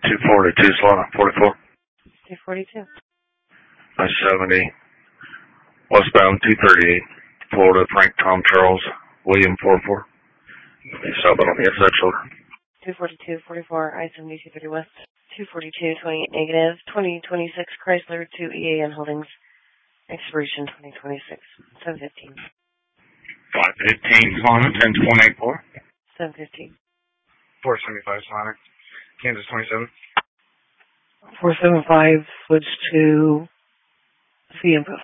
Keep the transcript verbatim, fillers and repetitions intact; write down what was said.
two forty-two, slot forty-four. two forty-two. I seventy. Westbound two thirty-eight. Florida, Frank, Tom, Charles, William, four four. Southbound on the S X shoulder. two forty-two, forty-four, I seventy, two thirty West. two forty-two, twenty-eight negative. twenty twenty-six Chrysler to E A N Holdings. Expiration twenty twenty-six. seven fifteen. five fifteen, Sonic, ten twenty-eight four. seven fifteen. four seventy-five, Sonic. Kansas twenty-seven. four seventy-five, switch to C info.